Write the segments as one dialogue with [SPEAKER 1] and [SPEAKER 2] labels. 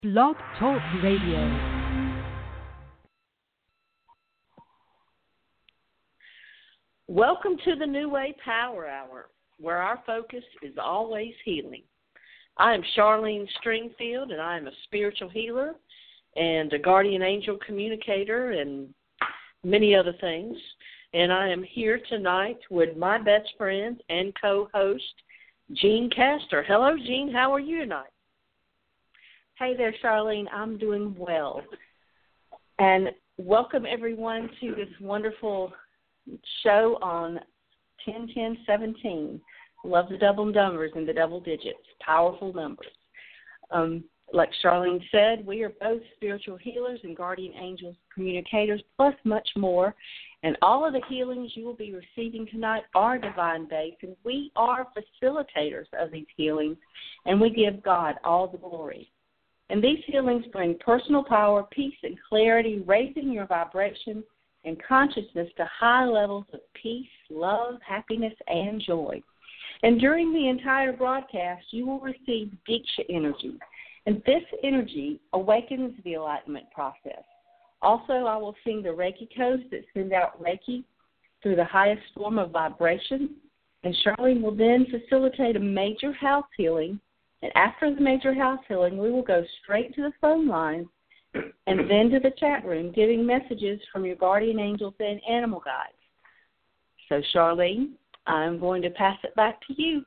[SPEAKER 1] Blog Talk Radio.
[SPEAKER 2] Welcome to the New Way Power Hour, where our focus is always healing. I am Charlene Stringfield, and I am a spiritual healer and a guardian angel communicator and many other things. And I am here tonight with my best friend and co-host, Jean Castor. Hello, Jean. How are you tonight?
[SPEAKER 3] Hey there, Charlene. I'm doing well. And welcome, everyone, to this wonderful show on 10-10-17. Love the double numbers and the double digits, powerful numbers. Like Charlene said, we are both spiritual healers and guardian angels, communicators, plus much more. And all of the healings you will be receiving tonight are divine-based, and we are facilitators of these healings, and we give God all the glory. And these healings bring personal power, peace, and clarity, raising your vibration and consciousness to high levels of peace, love, happiness, and joy. And during the entire broadcast, you will receive Diksha energy. And this energy awakens the enlightenment process. Also, I will sing the Reiki codes that send out Reiki through the highest form of vibration. And Charlene will then facilitate a major house healing. And after the major house healing, we will go straight to the phone lines and then to the chat room, giving messages from your guardian angels and animal guides. So, Charlene, I'm going to pass it back to you.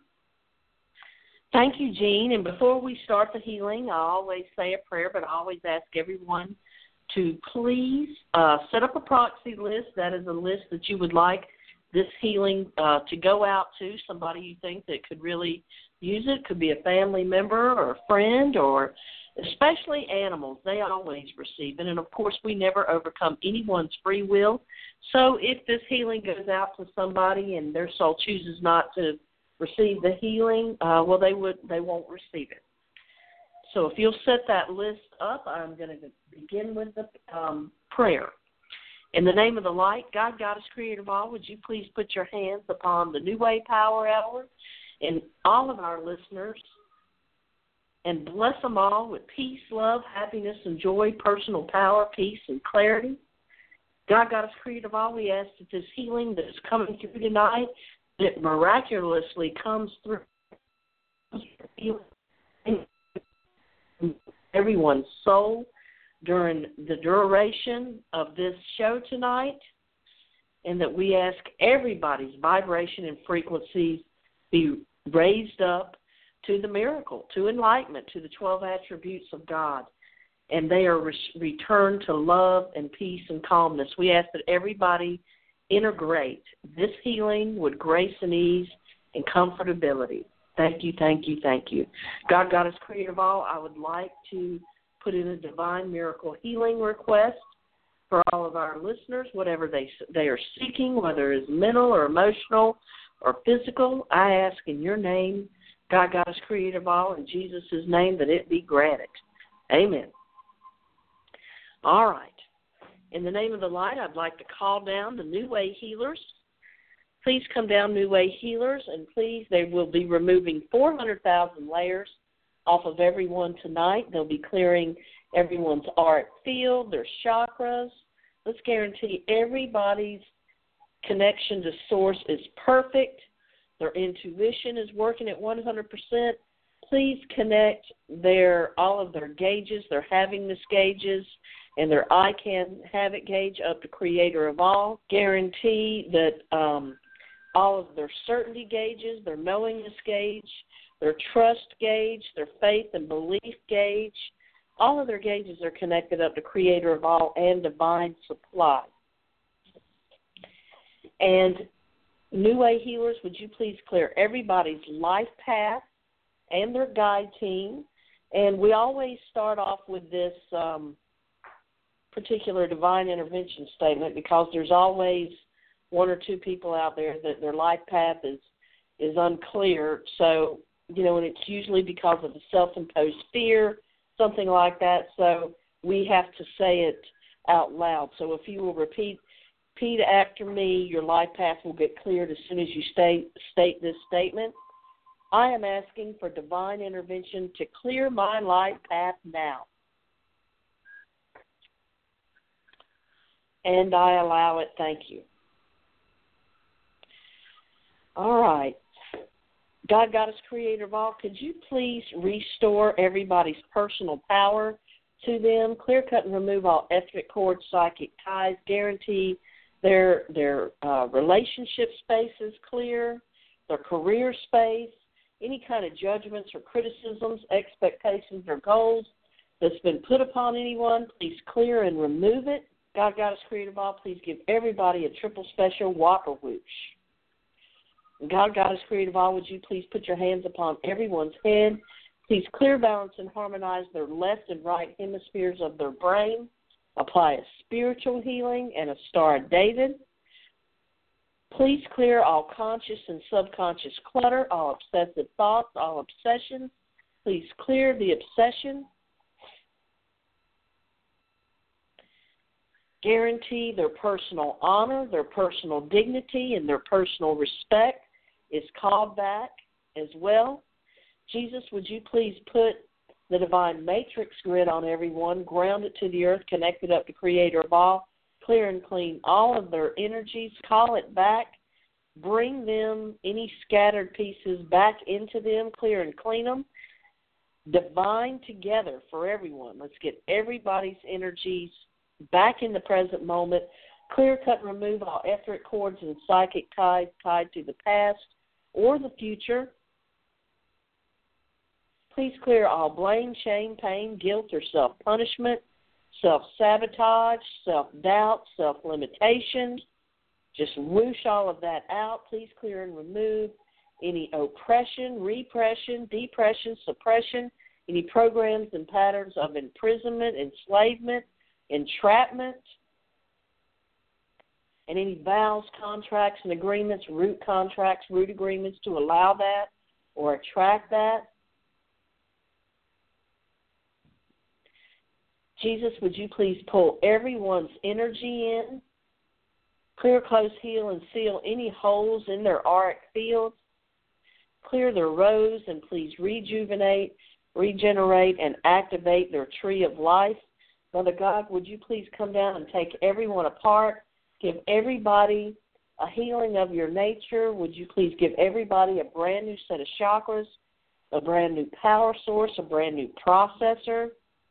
[SPEAKER 2] Thank you, Jean. And before we start the healing, I always say a prayer, but I always ask everyone to please set up a proxy list. That is a list that you would like this healing to go out to, somebody you think that could really use it. Could be a family member or a friend, or especially animals. They always receive it. And, of course, we never overcome anyone's free will. So if this healing goes out to somebody and their soul chooses not to receive the healing, they won't receive it. So if you'll set that list up, I'm going to begin with the prayer. In the name of the light, God, Goddess, Creator of all, would you please put your hands upon the New Way Power Hour and all of our listeners, and bless them all with peace, love, happiness, and joy, personal power, peace, and clarity. God, Goddess, Creator of all, we ask that this healing that is coming through tonight, that miraculously comes through everyone's soul during the duration of this show tonight, and that we ask everybody's vibration and frequencies be raised up to the miracle, to enlightenment, to the 12 attributes of God, and they are returned to love and peace and calmness. We ask that everybody integrate this healing with grace and ease and comfortability. Thank you, thank you, thank you. God, Goddess, Creator of all, I would like to put in a divine miracle healing request for all of our listeners, whatever they are seeking, whether it's mental or emotional or physical. I ask in your name, God, Goddess, Creator of all, in Jesus' name, that it be granted. Amen. All right. In the name of the light, I'd like to call down the New Way Healers. Please come down, New Way Healers, and please, they will be removing 400,000 layers off of everyone tonight. They'll be clearing everyone's auric field, their chakras. Let's guarantee everybody's connection to Source is perfect. Their intuition is working at 100%. Please connect all of their gauges, their havingness gauges, and their I can have it gauge up to Creator of all. Guarantee that all of their certainty gauges, their knowingness gauge, their trust gauge, their faith and belief gauge, all of their gauges are connected up to Creator of all and divine supply. And New Way Healers, would you please clear everybody's life path and their guide team? And we always start off with this particular divine intervention statement, because there's always one or two people out there that their life path is unclear. So, and it's usually because of a self-imposed fear, something like that. So we have to say it out loud. So if you will repeat after me, your life path will get cleared as soon as you state this statement. I am asking for divine intervention to clear my life path now. And I allow it. Thank you. All right. God, Goddess, Creator of all, could you please restore everybody's personal power to them, clear cut and remove all etheric cords, psychic ties, guarantee their relationship space is clear, their career space, any kind of judgments or criticisms, expectations or goals that's been put upon anyone, please clear and remove it. God, Goddess, Creator of all, please give everybody a triple special whopper whoosh. God, Goddess, Creator of all, would you please put your hands upon everyone's head. Please clear, balance, and harmonize their left and right hemispheres of their brain. Apply a spiritual healing and a Star of David. Please clear all conscious and subconscious clutter, all obsessive thoughts, all obsessions. Please clear the obsession. Guarantee their personal honor, their personal dignity, and their personal respect is called back as well. Jesus, would you please put the divine matrix grid on everyone, ground it to the earth, connect it up to Creator of all, clear and clean all of their energies, call it back, bring them, any scattered pieces back into them, clear and clean them, divine together for everyone. Let's get everybody's energies back in the present moment, clear, cut, and remove all etheric cords and psychic ties tied to the past or the future. Please clear all blame, shame, pain, guilt, or self-punishment, self-sabotage, self-doubt, self-limitation. Just whoosh all of that out. Please clear and remove any oppression, repression, depression, suppression, any programs and patterns of imprisonment, enslavement, entrapment, and any vows, contracts, and agreements, root contracts, root agreements to allow that or attract that. Jesus, would you please pull everyone's energy in, clear, close, heal, and seal any holes in their auric fields, clear their rows, and please rejuvenate, regenerate, and activate their tree of life. Mother God, would you please come down and take everyone apart, give everybody a healing of your nature. Would you please give everybody a brand new set of chakras, a brand new power source, a brand new processor,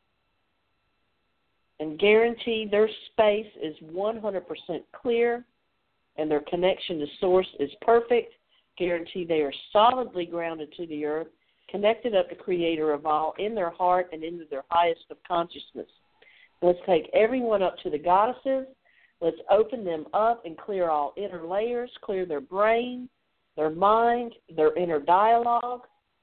[SPEAKER 2] and guarantee their space is 100% clear and their connection to Source is perfect. Guarantee they are solidly grounded to the earth, connected up to Creator of all in their heart and into their highest of consciousness. Let's take everyone up to the goddesses. Let's open them up and clear all inner layers, clear their brain, their mind, their inner dialogue.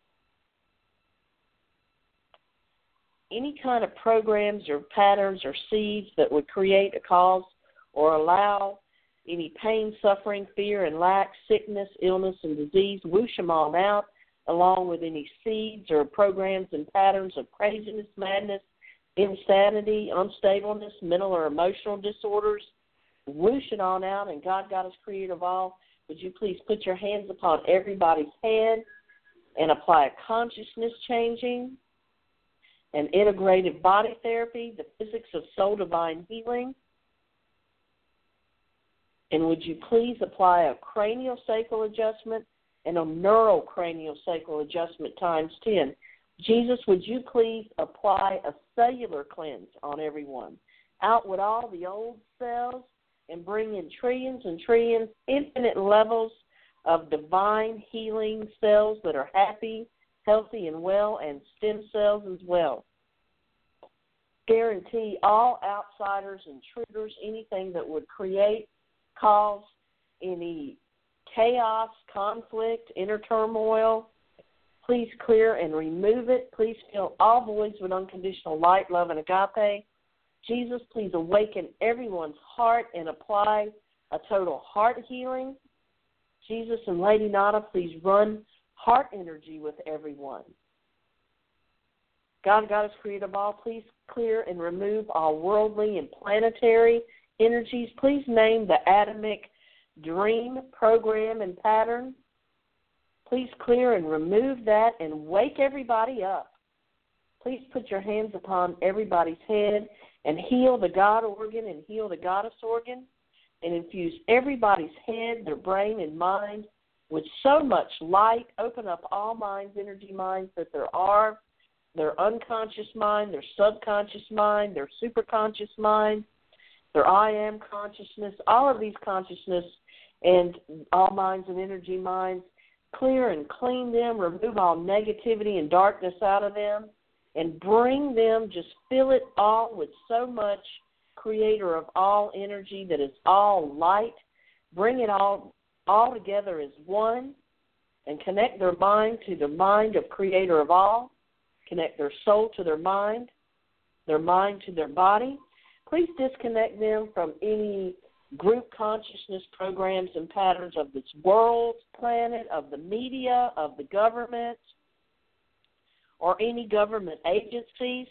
[SPEAKER 2] Any kind of programs or patterns or seeds that would create a cause or allow any pain, suffering, fear, and lack, sickness, illness, and disease, whoosh them all out, along with any seeds or programs and patterns of craziness, madness, insanity, unstableness, mental or emotional disorders, whoosh it on out. And God, Goddess, Creator of all, would you please put your hands upon everybody's head and apply a consciousness changing, an integrative body therapy, the physics of soul divine healing. And would you please apply a craniosacral adjustment and a neurocraniosacral adjustment times 10. Jesus, would you please apply a cellular cleanse on everyone? Out with all the old cells and bring in trillions and trillions, infinite levels of divine healing cells that are happy, healthy, and well, and stem cells as well. Guarantee all outsiders, intruders, anything that would cause any chaos, conflict, inner turmoil, please clear and remove it. Please fill all voids with unconditional light, love, and agape. Jesus, please awaken everyone's heart and apply a total heart healing. Jesus and Lady Nada, please run heart energy with everyone. God, Goddess, Creator of all, please clear and remove all worldly and planetary energies. Please name the atomic dream, program, and pattern. Please clear and remove that and wake everybody up. Please put your hands upon everybody's head and heal the God organ and heal the goddess organ and infuse everybody's head, their brain, and mind with so much light. Open up all minds, energy minds that there are, their unconscious mind, their subconscious mind, their superconscious mind, their I am consciousness, all of these consciousness and all minds and energy minds. Clear and clean them, remove all negativity and darkness out of them, and bring them, just fill it all with so much creator of all energy that is all light. Bring it all together as one and connect their mind to the mind of creator of all. Connect their soul to their mind to their body. Please disconnect them from any group consciousness programs and patterns of this world, planet, of the media, of the government, or any government agencies,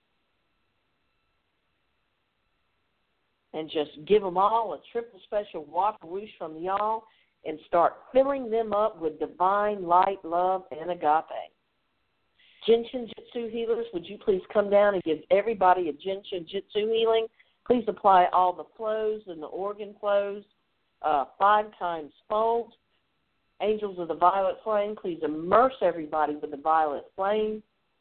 [SPEAKER 2] and just give them all a triple special walk whoosh from y'all and start filling them up with divine light, love, and agape. Jinshin Jitsu healers, would you please come down and give everybody a Jinshin Jitsu healing? Please apply all the flows and the organ flows 5 times fold. Angels of the violet flame, please immerse everybody with the violet flame.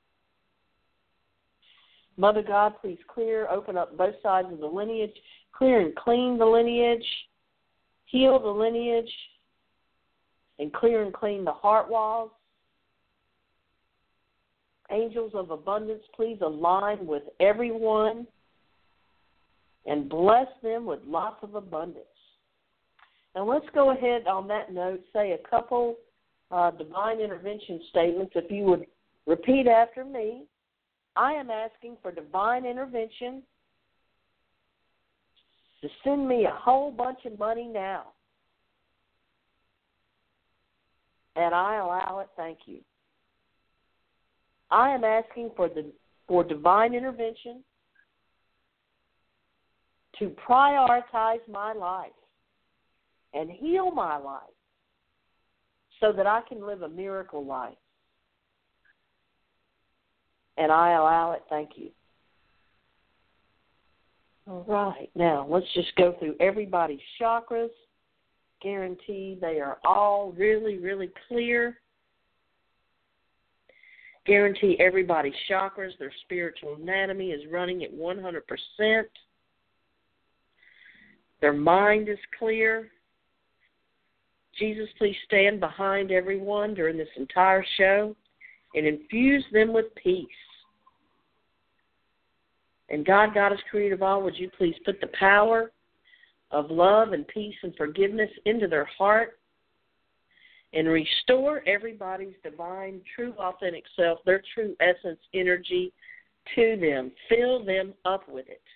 [SPEAKER 2] Mother God, please clear, open up both sides of the lineage, clear and clean the lineage, heal the lineage, and clear and clean the heart walls. Angels of abundance, please align with everyone and bless them with lots of abundance. Now let's go ahead on that note, say a couple divine intervention statements. If you would repeat after me. I am asking for divine intervention to send me a whole bunch of money now. And I allow it, thank you. I am asking for divine intervention to prioritize my life and heal my life so that I can live a miracle life. And I allow it, thank you. All right, now let's just go through everybody's chakras. Guarantee they are all really, really clear. Guarantee everybody's chakras, their spiritual anatomy is running at 100%. Their mind is clear. Jesus, please stand behind everyone during this entire show and infuse them with peace. And God, Goddess, Creator of all, would you please put the power of love and peace and forgiveness into their heart and restore everybody's divine, true, authentic self, their true essence, energy to them. Fill them up with it.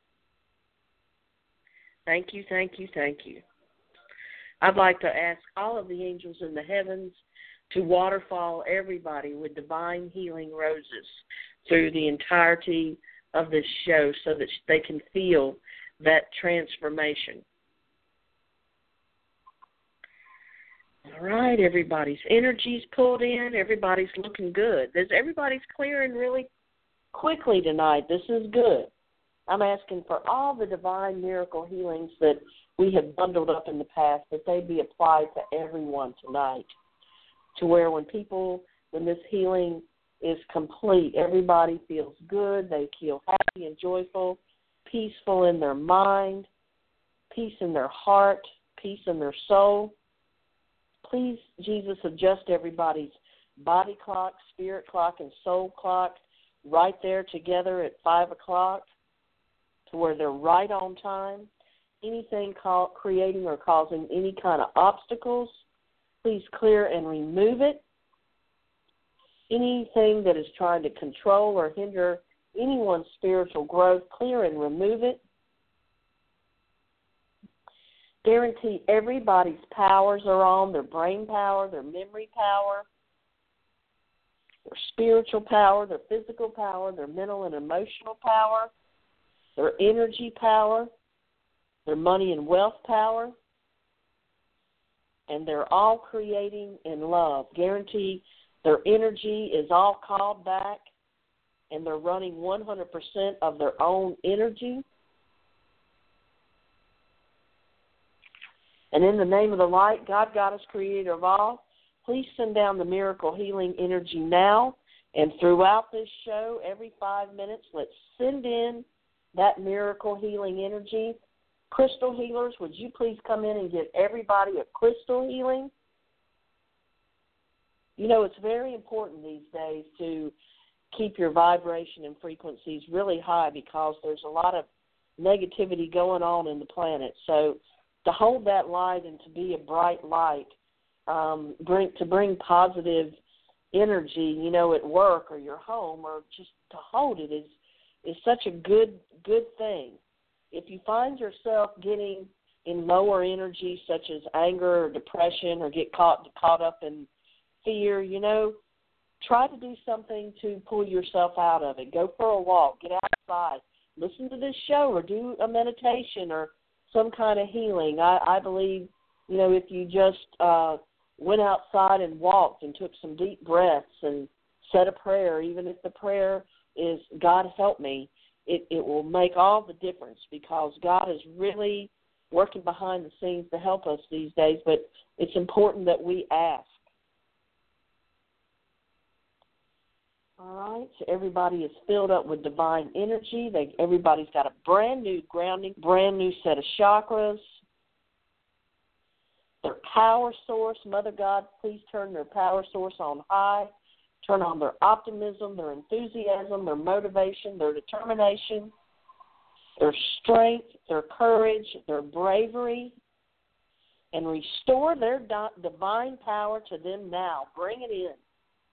[SPEAKER 2] Thank you, thank you, thank you. I'd like to ask all of the angels in the heavens to waterfall everybody with divine healing roses through the entirety of this show so that they can feel that transformation. All right, everybody's energy's pulled in. Everybody's looking good. Everybody's clearing really quickly tonight. This is good. I'm asking for all the divine miracle healings that we have bundled up in the past, that they be applied to everyone tonight, to where when this healing is complete, everybody feels good, they feel happy and joyful, peaceful in their mind, peace in their heart, peace in their soul. Please, Jesus, adjust everybody's body clock, spirit clock, and soul clock right there together at 5 o'clock to where they're right on time. Anything creating or causing any kind of obstacles, please clear and remove it. Anything that is trying to control or hinder anyone's spiritual growth, clear and remove it. Guarantee everybody's powers are on, their brain power, their memory power, their spiritual power, their physical power, their mental and emotional power, their energy power, their money and wealth power, and they're all creating in love. Guarantee their energy is all called back and they're running 100% of their own energy. And in the name of the light, God, Goddess, Creator of all, please send down the miracle healing energy now. And throughout this show, every 5 minutes, let's send in that miracle healing energy. Crystal healers, would you please come in and give everybody a crystal healing? You know, it's very important these days to keep your vibration and frequencies really high because there's a lot of negativity going on in the planet. So to hold that light and to be a bright light, to bring positive energy, you know, at work or your home, or just to hold it is such a good thing. If you find yourself getting in lower energy, such as anger or depression, or get caught up in fear, you know, try to do something to pull yourself out of it. Go for a walk, get outside, listen to this show, or do a meditation or some kind of healing. I believe, you know, if you just went outside and walked and took some deep breaths and said a prayer, even if the prayer is, God help me, it will make all the difference, because God is really working behind the scenes to help us these days, but it's important that we ask. All right, so everybody is filled up with divine energy. Everybody's got a brand new grounding, brand new set of chakras. Their power source, Mother God, please turn their power source on high. Turn on their optimism, their enthusiasm, their motivation, their determination, their strength, their courage, their bravery, and restore their divine power to them now. Bring it in.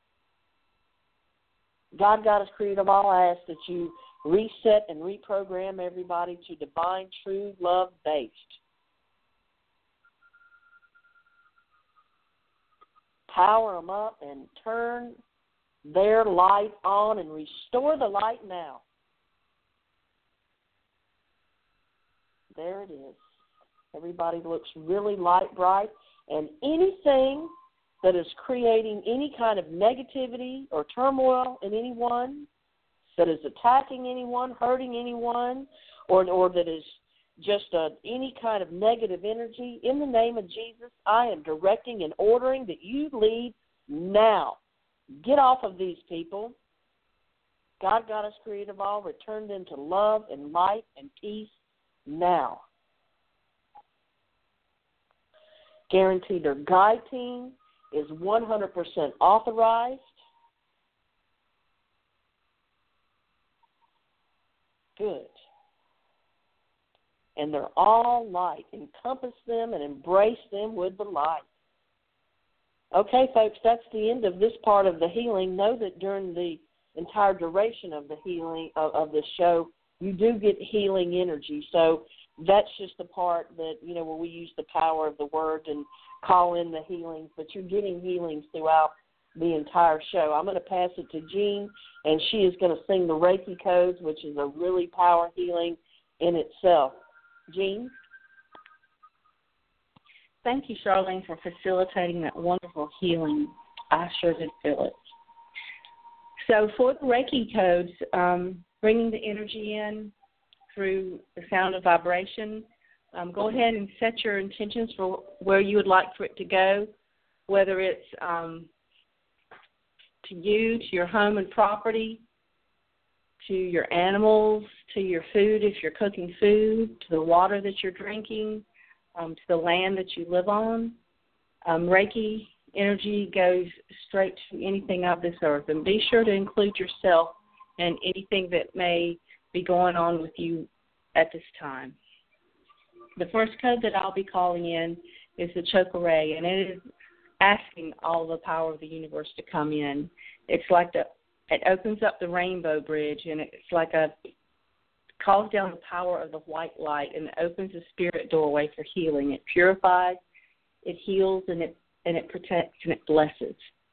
[SPEAKER 2] God, Goddess, Creator of all, I ask that you reset and reprogram everybody to divine, true, love-based. Power them up and turn their light on and restore the light now. There it is. Everybody looks really light bright, and anything that is creating any kind of negativity or turmoil in anyone, that is attacking anyone, hurting anyone, or that is just any kind of negative energy, in the name of Jesus, I am directing and ordering that you leave now. Get off of these people. God, Goddess, Creator of all, return them to love and light and peace now. Guarantee their guide team is 100% authorized. Good. And they're all light. Encompass them and embrace them with the light. Okay, folks, that's the end of this part of the healing. Know that during the entire duration of the healing of the show, you do get healing energy. So that's just the part that, you know, where we use the power of the word and call in the healings. But you're getting healings throughout the entire show. I'm going to pass it to Jean, and she is going to sing the Reiki codes, which is a really power healing in itself. Jean?
[SPEAKER 3] Thank you, Charlene, for facilitating that wonderful healing. I sure did feel it. So for the Reiki codes, bringing the energy in through the sound of vibration, go ahead and set your intentions for where you would like for it to go, whether it's to you, to your home and property, to your animals, to your food if you're cooking food, to the water that you're drinking, to the land that you live on. Reiki energy goes straight to anything of this earth. And be sure to include yourself and anything that may be going on with you at this time. The first code that I'll be calling in is the Chokure, and it is asking all the power of the universe to come in. It's like it opens up the rainbow bridge, and it's like calls down the power of the white light, and it opens the spirit doorway for healing. It purifies, it heals, and it protects, and it blesses.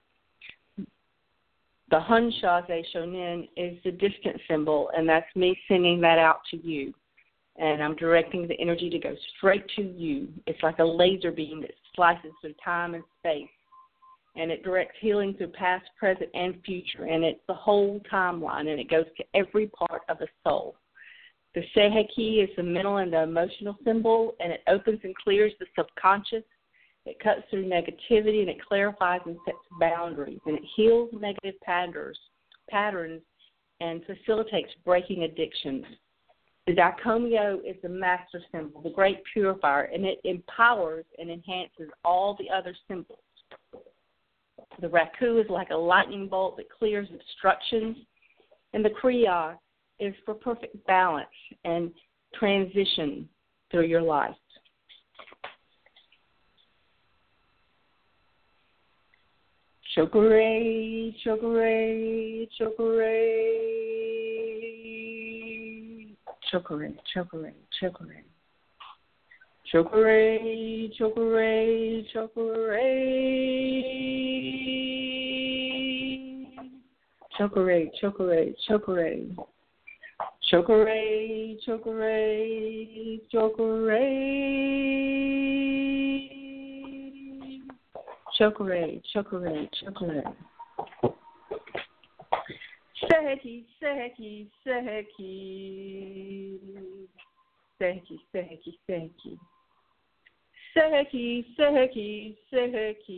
[SPEAKER 3] The Hanshaze Shonin is the distant symbol, and that's me sending that out to you. And I'm directing the energy to go straight to you. It's like a laser beam that slices through time and space. and it directs healing through past, present, and future, and it's the whole timeline, and it goes to every part of the soul. The Seheki is the mental and the emotional symbol, and it opens and clears the subconscious. It cuts through negativity, and it clarifies and sets boundaries, and it heals negative patterns and facilitates breaking addictions. The Daikomyo is the master symbol, the great purifier, and it empowers and enhances all the other symbols. The Raku is like a lightning bolt that clears obstructions, and the Kriya is for perfect balance and transition through your life. Chokure, chokure, chokure. Chokure, chokure, chokure. Chokure, chokure, chokure. Chokure, chokure, chokure. Chokure, chokure, chokure. Chokure, chokure, chokure. Seheki, Seheki, Seheki. Seheki, Seheki, Seheki. Seheki, Seheki, Seheki.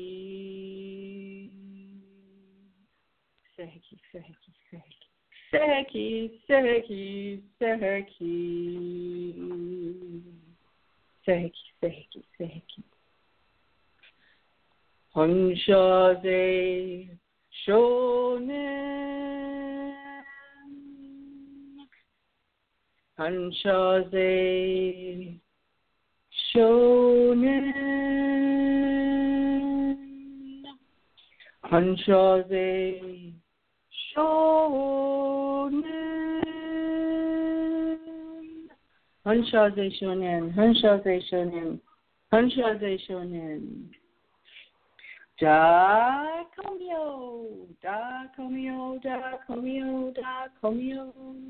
[SPEAKER 3] Seheki, Seheki, Seheki. Seheki, Seheki, Seheki. Seheki, Seheki, Seheki. Hanshaze Shonen. Hanshaze Shonen. Hanshaze Shonen. Hanshaze Shonen. Hanshaze Shonen. Hanshaze Shonen. Daikomyo, Daikomyo, Daikomyo, Daikomyo.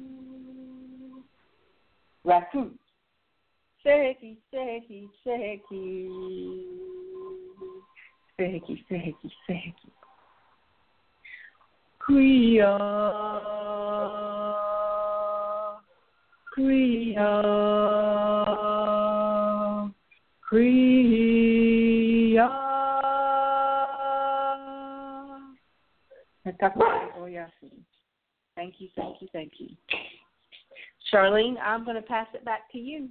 [SPEAKER 3] Raku. Seheki, Seheki, Seheki. Seheki, Seheki, Seheki. Kriya, Kriya, Kriya. Thank you, thank you, thank you. Charlene, I'm going to pass it back to you.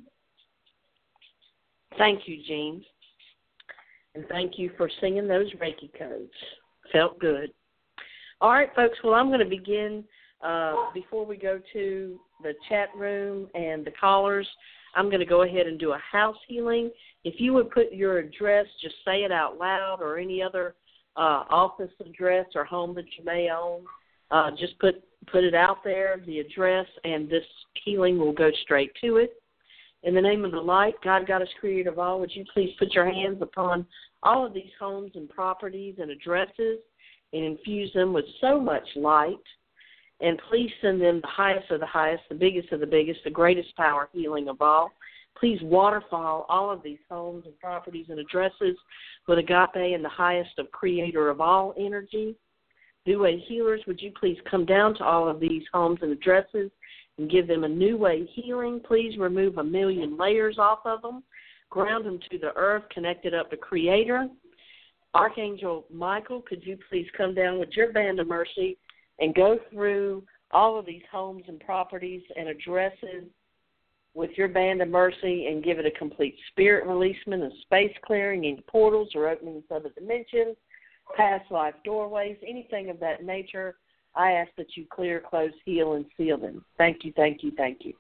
[SPEAKER 2] Thank you, Jean. And thank you for singing those Reiki codes. Felt good. All right, folks, well, I'm going to begin. Before we go to the chat room and the callers, I'm going to go ahead and do a house healing. If you would put your address, just say it out loud, or any other office address or home that you may own. Just put it out there, the address, and this healing will go straight to it. In the name of the light, God, Goddess, Creator of all, would you please put your hands upon all of these homes and properties and addresses and infuse them with so much light. And please send them the highest of the highest, the biggest of the biggest, the greatest power healing of all. Please waterfall all of these homes and properties and addresses with agape and the highest of Creator of all energy. New Way healers, would you please come down to all of these homes and addresses and give them a New Way healing? Please remove 1,000,000 layers off of them. Ground them to the earth, connected up to Creator. Archangel Michael, could you please come down with your band of mercy and go through all of these homes and properties and addresses with your band of mercy and give it a complete spirit releasement and space clearing, any portals or openings of the dimensions, past life doorways, anything of that nature. I ask that you clear, close, heal, and seal them. Thank you, thank you, thank you.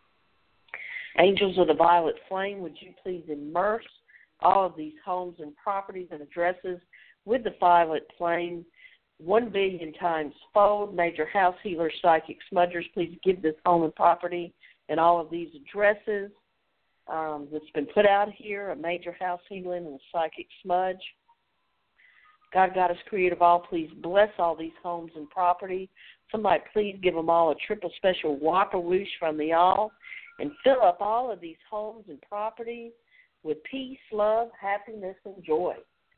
[SPEAKER 2] Angels of the violet flame, would you please immerse all of these homes and properties and addresses with the violet flame 1,000,000,000 times fold. Major house healers, psychic smudgers, please give this home and property and all of these addresses that's been put out here a major house healing and a psychic smudge. God, Goddess, Creator of all, please bless all these homes and property. Somebody please give them all a triple special whopper whoosh from the all and fill up all of these homes and properties with peace, love, happiness, and joy.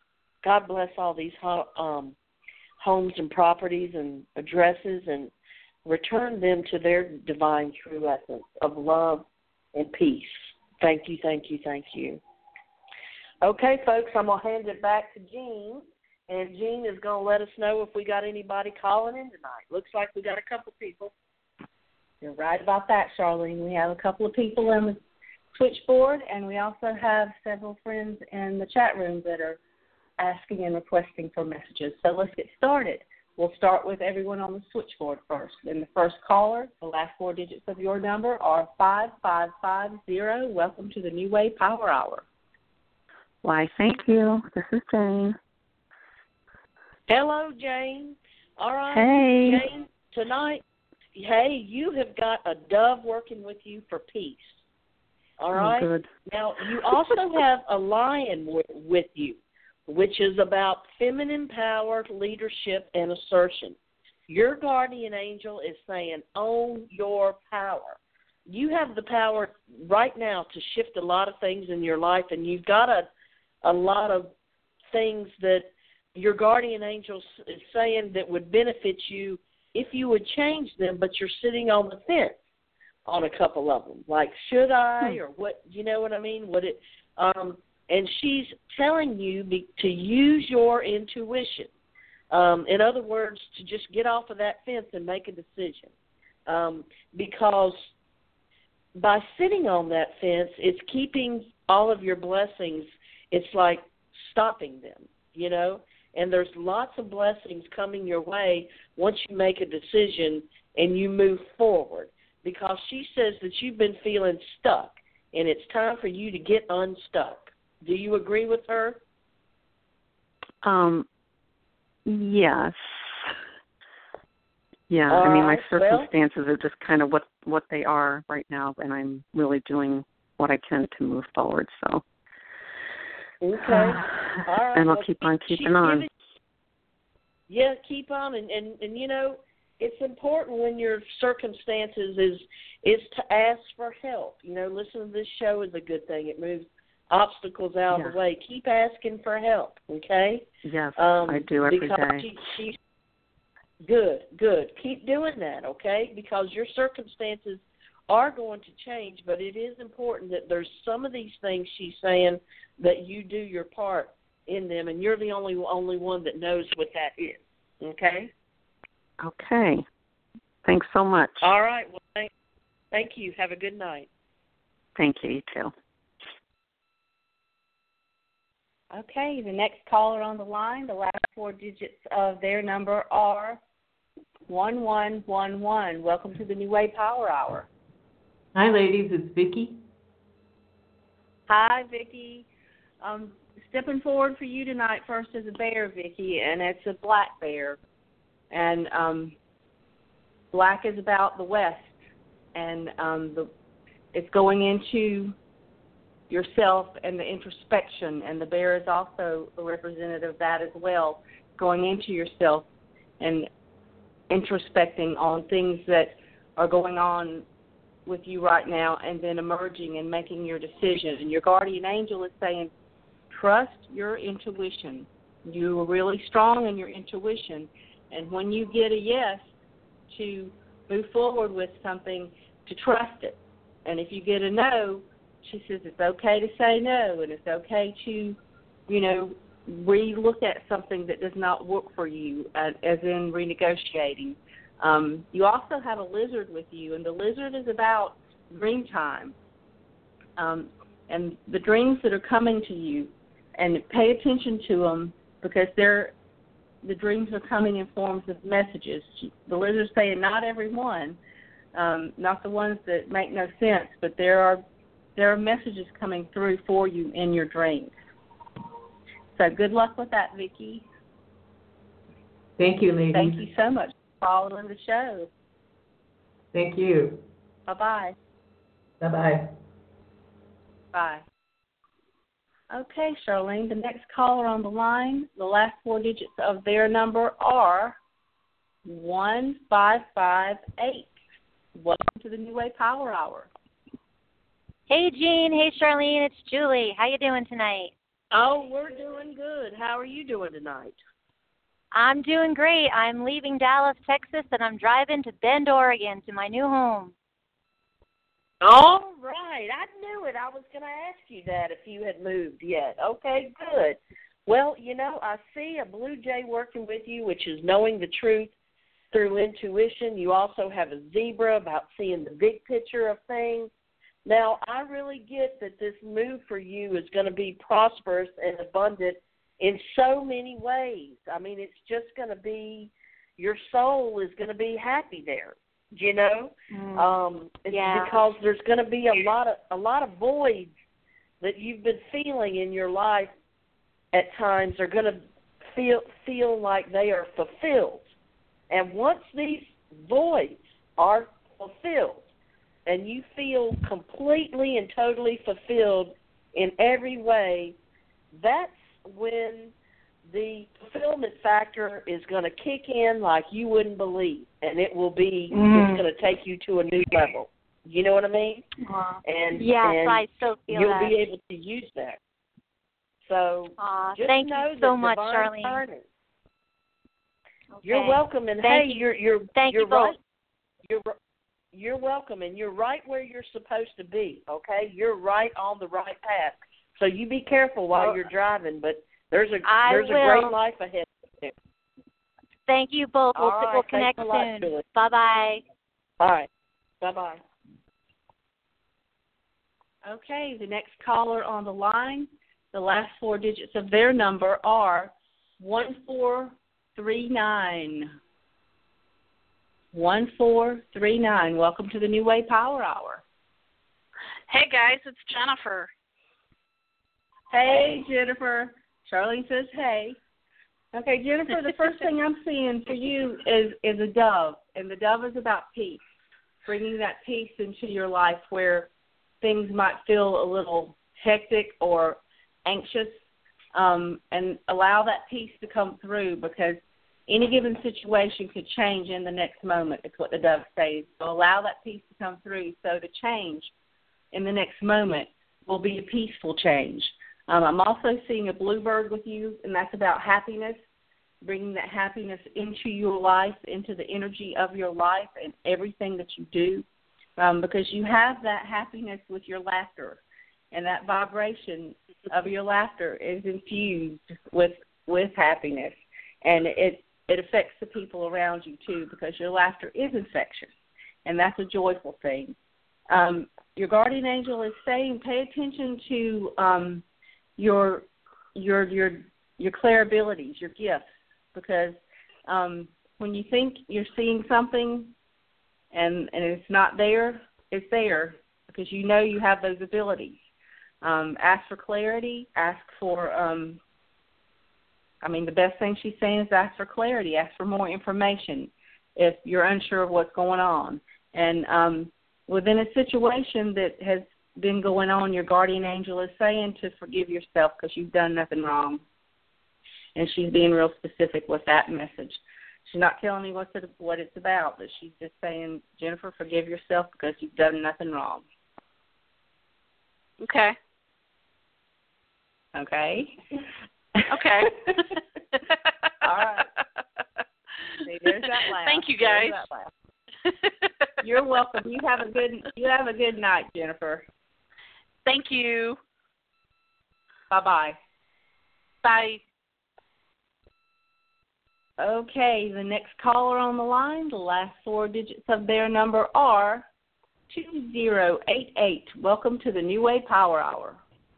[SPEAKER 2] God bless all these homes and properties and addresses, and return them to their divine true essence of love and peace. Thank you, thank you, thank you. Okay, folks, I'm going to hand it back to Jean, and Jean is going to let us know if we got anybody calling in tonight. Looks like we got a couple people.
[SPEAKER 3] You're right about that, Charlene. We have a couple of people in the switchboard, and we also have several friends in the chat room that are asking and requesting for messages. So let's get started. We'll start with everyone on the switchboard first. And the first caller, the last 4 digits of your number are 5550. Welcome to the New Way Power Hour.
[SPEAKER 4] Why, thank you. This is Jane.
[SPEAKER 2] Hello, Jane. All right,
[SPEAKER 4] Hey.
[SPEAKER 2] Jane, tonight, hey, you have got a dove working with you for peace. All right?
[SPEAKER 4] Oh, good.
[SPEAKER 2] Now, you also have a lion with you, which is about feminine power, leadership, and assertion. Your guardian angel is saying, own your power. You have the power right now to shift a lot of things in your life, and you've got a lot of things that your guardian angel is saying that would benefit you if you would change them, but you're sitting on the fence on a couple of them. Like, should I, or what, you know what I mean? Would it, and she's telling you to use your intuition. In other words, to just get off of that fence and make a decision. Because by sitting on that fence, it's keeping all of your blessings, it's like stopping them, you know? And there's lots of blessings coming your way once you make a decision and you move forward. Because she says that you've been feeling stuck, and it's time for you to get unstuck. Do you agree with her?
[SPEAKER 4] Yes. Yeah,
[SPEAKER 2] All
[SPEAKER 4] I mean,
[SPEAKER 2] right,
[SPEAKER 4] my circumstances are just kind of what they are right now, and I'm really doing what I can to move forward, so.
[SPEAKER 2] Okay. All right.
[SPEAKER 4] And I'll keep on keeping on.
[SPEAKER 2] Yeah, keep on, and you know, it's important when your circumstances is to ask for help. You know, listening to this show is a good thing. It moves obstacles out of the way. Keep asking for help, okay?
[SPEAKER 4] Yes, I do every day.
[SPEAKER 2] Good. Keep doing that, okay? Because your circumstances are going to change, but it is important that there's some of these things she's saying that you do your part in them, and you're the only one that knows what that is, okay?
[SPEAKER 4] Okay. Thanks so much.
[SPEAKER 2] All right. Well, thank you. Have a good night.
[SPEAKER 4] Thank you. You too.
[SPEAKER 3] Okay, the next caller on the line, the last 4 digits of their number are 1111. Welcome to the New Way Power Hour.
[SPEAKER 5] Hi, ladies. It's Vicki.
[SPEAKER 3] Hi, Vicki. Stepping forward for you tonight first is a bear, Vicki, and it's a black bear. And black is about the West, and it's going into yourself and the introspection, and the bear is also a representative of that as well, going into yourself and introspecting on things that are going on with you right now, and then emerging and making your decision. And your guardian angel is saying, trust your intuition. You are really strong in your intuition, and when you get a yes to move forward with something, to trust it. And if you get a no, she says it's okay to say no, and it's okay to, you know, re-look at something that does not work for you, as in renegotiating. You also have a lizard with you, and the lizard is about dream time. And the dreams that are coming to you, and pay attention to them, because the dreams are coming in forms of messages. The lizard's saying not every one, not the ones that make no sense, but there are messages coming through for you in your dreams. So good luck with that, Vicki.
[SPEAKER 5] Thank you, ladies.
[SPEAKER 3] Thank you so much for following the show.
[SPEAKER 5] Thank you.
[SPEAKER 3] Bye-bye.
[SPEAKER 5] Bye-bye.
[SPEAKER 3] Bye. Okay, Charlene, the next caller on the line, the last 4 digits of their number are 1558. Welcome to the New Way Power Hour.
[SPEAKER 6] Hey, Jean. Hey, Charlene. It's Julie. How you doing tonight?
[SPEAKER 2] Oh, we're doing good. How are you doing tonight?
[SPEAKER 6] I'm doing great. I'm leaving Dallas, Texas, and I'm driving to Bend, Oregon, to my new home.
[SPEAKER 2] All right. I knew it. I was going to ask you that if you had moved yet. Okay, good. Well, I see a Blue Jay working with you, which is knowing the truth through intuition. You also have a zebra about seeing the big picture of things. Now, I really get that this move for you is going to be prosperous and abundant in so many ways. I mean, it's just going to be, your soul is going to be happy there, because there's going to be a lot of voids that you've been feeling in your life at times are going to feel like they are fulfilled. And once these voids are fulfilled and you feel completely and totally fulfilled in every way, that's when the fulfillment factor is going to kick in like you wouldn't believe, and it will be it's going to take you to a new level. You know what I mean? And
[SPEAKER 6] I still feel
[SPEAKER 2] you'll
[SPEAKER 6] that.
[SPEAKER 2] be able to use that. So just
[SPEAKER 6] thank
[SPEAKER 2] know
[SPEAKER 6] you so
[SPEAKER 2] that
[SPEAKER 6] much,
[SPEAKER 2] divine
[SPEAKER 6] Charlene.
[SPEAKER 2] timing.
[SPEAKER 6] Okay.
[SPEAKER 2] You're welcome, and
[SPEAKER 6] Thank
[SPEAKER 2] hey,
[SPEAKER 6] you.
[SPEAKER 2] you're
[SPEAKER 6] both.
[SPEAKER 2] right. You're welcome, and you're right where you're supposed to be. Okay, you're right on the right path. So you be careful while you're driving, but there's a great life ahead of you.
[SPEAKER 6] Thank you both. We'll connect
[SPEAKER 2] soon.
[SPEAKER 6] Bye bye.
[SPEAKER 2] All right. Bye bye.
[SPEAKER 3] Okay, the next caller on the line, the last 4 digits of their number are 1439. 1439. Welcome to the New Way Power Hour.
[SPEAKER 7] Hey, guys, it's Jennifer.
[SPEAKER 3] Hey, Jennifer. Charlene says hey. Okay, Jennifer, the first thing I'm seeing for you is a dove, and the dove is about peace, bringing that peace into your life where things might feel a little hectic or anxious, and allow that peace to come through, because any given situation could change in the next moment, is what the dove says. So allow that peace to come through, so the change in the next moment will be a peaceful change. I'm also seeing a bluebird with you, and that's about happiness, bringing that happiness into your life, into the energy of your life and everything that you do, because you have that happiness with your laughter, and that vibration of your laughter is infused with happiness, and it affects the people around you too, because your laughter is infectious, and that's a joyful thing. Your guardian angel is saying, pay attention to your clair abilities, your gifts, because when you think you're seeing something and it's not there, it's there, because you know you have those abilities. Ask for clarity, ask for, the best thing she's saying is ask for clarity, ask for more information if you're unsure of what's going on. And within a situation that has been going on, your guardian angel is saying to forgive yourself because you've done nothing wrong. And she's being real specific with that message. She's not telling me what it's about, but she's just saying, Jennifer, forgive yourself because you've done nothing wrong.
[SPEAKER 7] Okay.
[SPEAKER 3] Okay.
[SPEAKER 7] Okay.
[SPEAKER 3] All right. See, there's that laugh.
[SPEAKER 7] Thank you, guys.
[SPEAKER 3] You're welcome. You have a good night, Jennifer.
[SPEAKER 7] Thank you.
[SPEAKER 3] Bye-bye.
[SPEAKER 7] Bye.
[SPEAKER 3] Okay, the next caller on the line, the last 4 digits of their number are 2088. Welcome to the New Way Power Hour.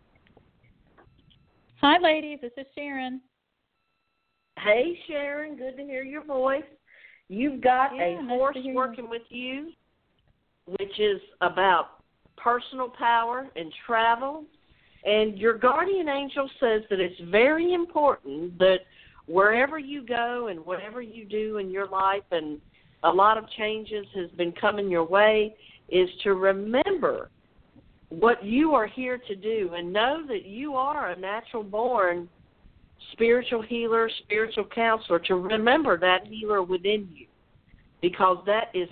[SPEAKER 8] Hi, ladies. This is Sharon.
[SPEAKER 2] Hey, Sharon. Good to hear your voice. You've got a horse working with you, which is about personal power and travel. And your guardian angel says that it's very important that wherever you go and whatever you do in your life, and a lot of changes has been coming your way, is to remember what you are here to do, and know that you are a natural-born spiritual healer, spiritual counselor, to remember that healer within you, because that is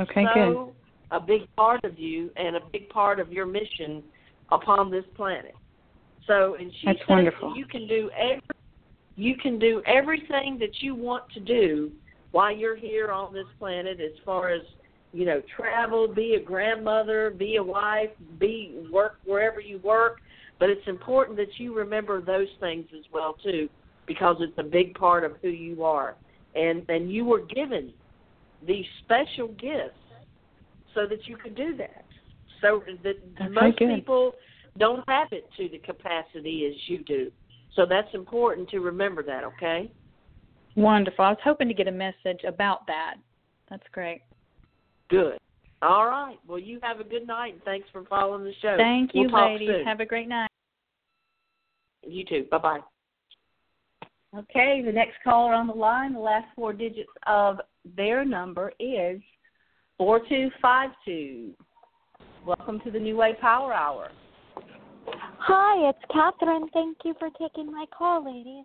[SPEAKER 2] a big part of you and a big part of your mission upon this planet. So, and she
[SPEAKER 8] That's
[SPEAKER 2] says
[SPEAKER 8] wonderful.
[SPEAKER 2] you can do everything that you want to do while you're here on this planet, as far as, travel, be a grandmother, be a wife, work wherever you work. But it's important that you remember those things as well too, because it's a big part of who you are. And you were given these special gifts so that you could do that. So that most people don't have it to the capacity as you do. So that's important to remember that, okay?
[SPEAKER 8] Wonderful. I was hoping to get a message about that. That's great.
[SPEAKER 2] Good. All right. Well, you have a good night, and thanks for following the show.
[SPEAKER 8] Thank you,
[SPEAKER 2] we'll talk
[SPEAKER 8] ladies.
[SPEAKER 2] soon.
[SPEAKER 8] Have a great night.
[SPEAKER 2] You too. Bye-bye.
[SPEAKER 3] Okay, the next caller on the line, the last 4 digits of their number is 4252. Welcome to the New Way Power Hour.
[SPEAKER 9] Hi, it's Catherine. Thank you for taking my call, ladies.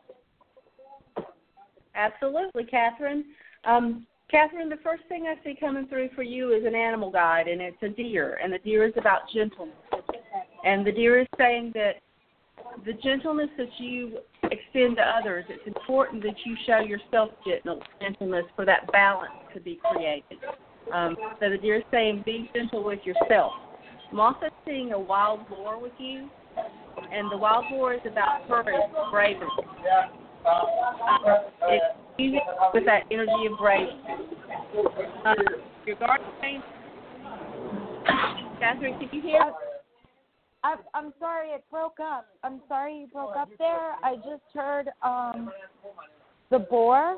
[SPEAKER 3] Absolutely, Catherine. Catherine, the first thing I see coming through for you is an animal guide, and it's a deer, and the deer is about gentleness. And the deer is saying that the gentleness that you extend to others, it's important that you show yourself gentleness for that balance to be created. So the deer is saying be gentle with yourself. I'm also seeing a wild boar with you, and the wild boar is about courage, bravery. It's music with that energy of bravery. Your guardian angel, Catherine, can you hear?
[SPEAKER 9] I'm sorry it broke up. I'm sorry you broke up there. I just heard the boar.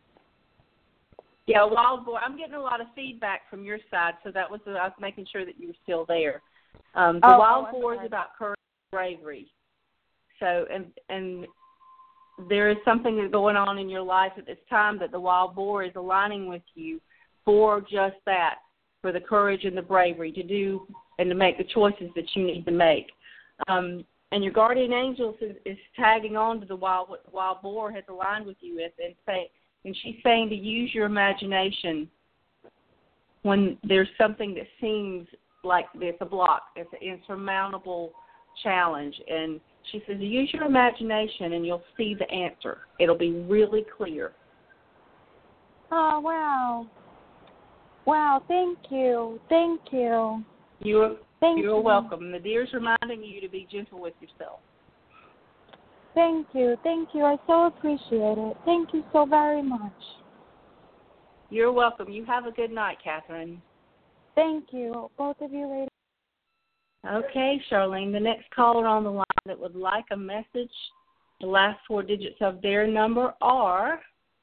[SPEAKER 3] Yeah, wild boar. I'm getting a lot of feedback from your side, so I was making sure that you were still there. The wild boar is about courage and bravery. So, and there is something that's going on in your life at this time that the wild boar is aligning with you for just that, for the courage and the bravery to do and to make the choices that you need to make. And your guardian angel is tagging on to what the wild boar has aligned with you with, and she's saying to use your imagination when there's something that seems like it's a block, it's an insurmountable challenge. And she says, use your imagination and you'll see the answer. It'll be really clear.
[SPEAKER 9] Oh, wow. Wow, thank you. Thank you.
[SPEAKER 3] You're welcome. The deer's reminding you to be gentle with yourself.
[SPEAKER 9] Thank you. Thank you. I so appreciate it. Thank you so very much.
[SPEAKER 3] You're welcome. You have a good night, Catherine.
[SPEAKER 9] Thank you, both of you ladies.
[SPEAKER 3] Okay, Charlene, the next caller on the line that would like a message, the last 4 digits of their number are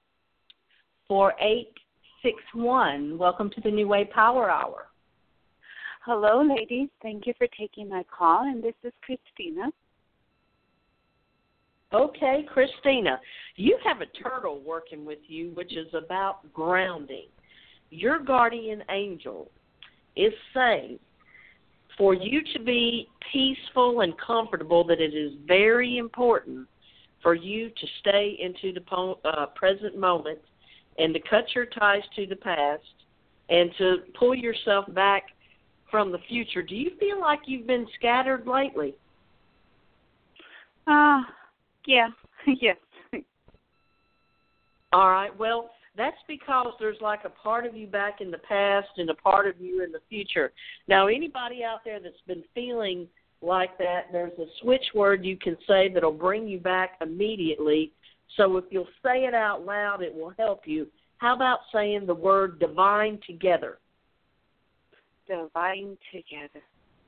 [SPEAKER 3] 4861. Welcome to the New Way Power Hour.
[SPEAKER 10] Hello, ladies. Thank you for taking my call, and this is Christina.
[SPEAKER 2] Okay, Christina, you have a turtle working with you, which is about grounding. Your guardian angel is saying for you to be peaceful and comfortable, that it is very important for you to stay into the present moment and to cut your ties to the past and to pull yourself back from the future. Do you feel like you've been scattered lately?
[SPEAKER 10] Yeah, yes.
[SPEAKER 2] All right, well, that's because there's like a part of you back in the past and a part of you in the future. Now, anybody out there that's been feeling like that, there's a switch word you can say that'll bring you back immediately. So if you'll say it out loud, it will help you. How about saying the word divine together?
[SPEAKER 10] Divine together.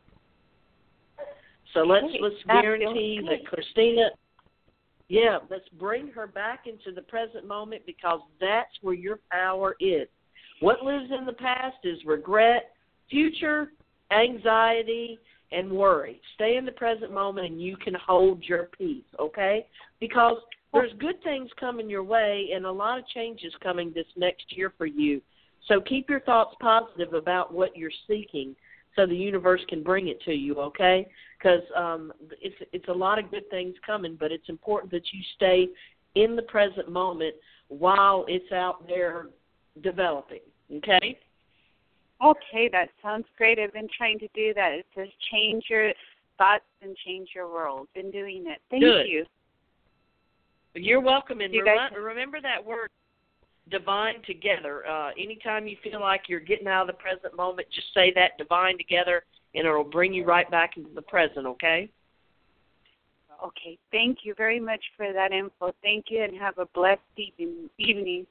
[SPEAKER 2] So let's guarantee that Christina, let's bring her back into the present moment, because that's where your power is. What lives in the past is regret, future, anxiety, and worry. Stay in the present moment and you can hold your peace, okay? Because there's good things coming your way and a lot of changes coming this next year for you. So keep your thoughts positive about what you're seeking so the universe can bring it to you, okay? Because it's a lot of good things coming, but it's important that you stay in the present moment while it's out there developing, okay?
[SPEAKER 10] Okay, that sounds great. I've been trying to do that. It says change your thoughts and change your world. Been doing it. Thank
[SPEAKER 2] Good.
[SPEAKER 10] you.
[SPEAKER 2] You're welcome. And
[SPEAKER 10] You guys-
[SPEAKER 2] remember that word, divine together. Anytime you feel like you're getting out of the present moment, just say that, divine together, and it'll bring you right back into the present, okay?
[SPEAKER 10] Okay. Thank you very much for that info. Thank you, and have a blessed evening.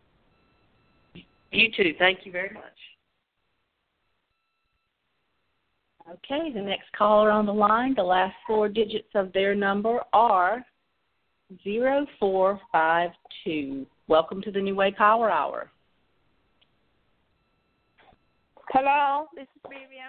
[SPEAKER 2] You too. Thank you very much.
[SPEAKER 3] Okay, the next caller on the line, the last 4 digits of their number are 0452. Welcome to the New Way Power Hour.
[SPEAKER 11] Hello, this is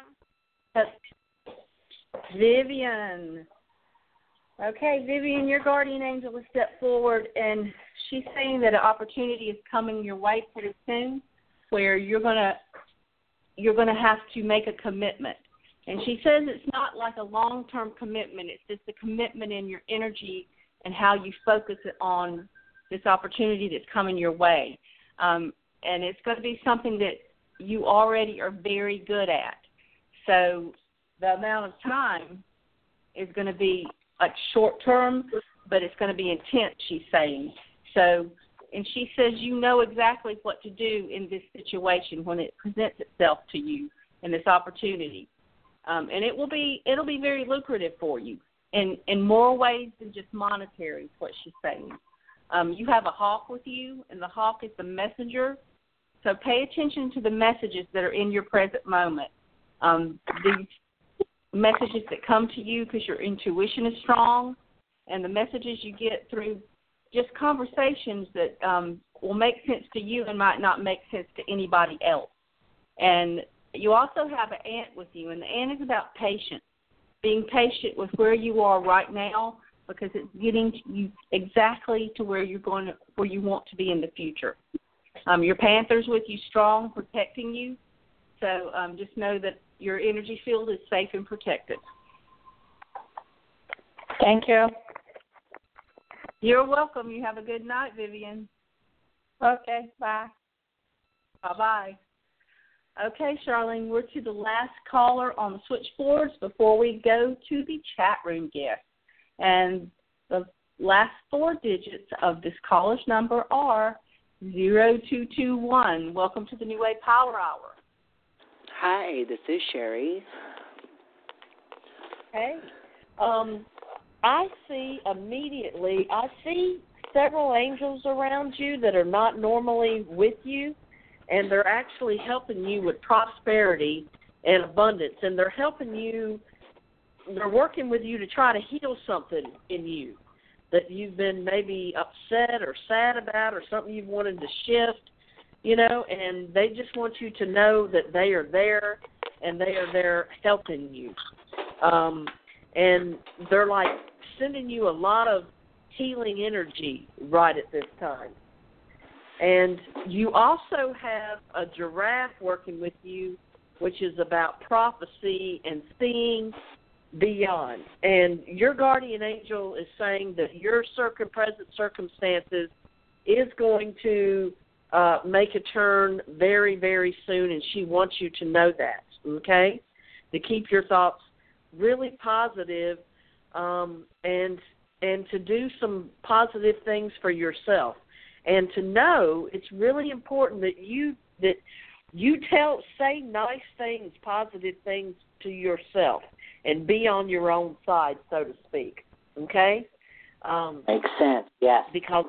[SPEAKER 11] Vivian.
[SPEAKER 3] Vivian. Okay, Vivian, your guardian angel has stepped forward, and she's saying that an opportunity is coming your way pretty soon where you're gonna have to make a commitment. And she says it's not like a long-term commitment. It's just a commitment in your energy and how you focus it on this opportunity that's coming your way. And it's going to be something that you already are very good at. So the amount of time is going to be like short-term, but it's going to be intense, she's saying. So, and she says you know exactly what to do in this situation when it presents itself to you in this opportunity. And it'll be very lucrative for you in more ways than just monetary, is what she's saying. You have a hawk with you, and the hawk is the messenger. So pay attention to the messages that are in your present moment. These messages that come to you because your intuition is strong, and the messages you get through just conversations that will make sense to you and might not make sense to anybody else. And you also have an ant with you, and the ant is about patience, being patient with where you are right now, because it's getting you exactly to where you want to be in the future. Your panther's with you, strong, protecting you. So just know that your energy field is safe and protected.
[SPEAKER 11] Thank you.
[SPEAKER 3] You're welcome. You have a good night, Vivian.
[SPEAKER 11] Okay, bye.
[SPEAKER 3] Bye-bye. Okay, Charlene, we're to the last caller on the switchboards before we go to the chat room guest. And the last 4 digits of this caller's number are 0221. Welcome to the New Way Power Hour.
[SPEAKER 12] Hi, this is Sherry.
[SPEAKER 2] Hey. I see several angels around you that are not normally with you, and they're actually helping you with prosperity and abundance, and they're working with you to try to heal something in you that you've been maybe upset or sad about, or something you've wanted to shift, and they just want you to know that they are there, and they are there helping you. And they're like sending you a lot of healing energy right at this time. And you also have a giraffe working with you, which is about prophecy and seeing beyond. And your guardian angel is saying that your present circumstances is going to make a turn very, very soon, and she wants you to know that, okay? To keep your thoughts really positive, and to do some positive things for yourself. And to know it's really important that you say nice things, positive things to yourself, and be on your own side, so to speak. Okay?
[SPEAKER 12] Makes sense. Yes.
[SPEAKER 2] Because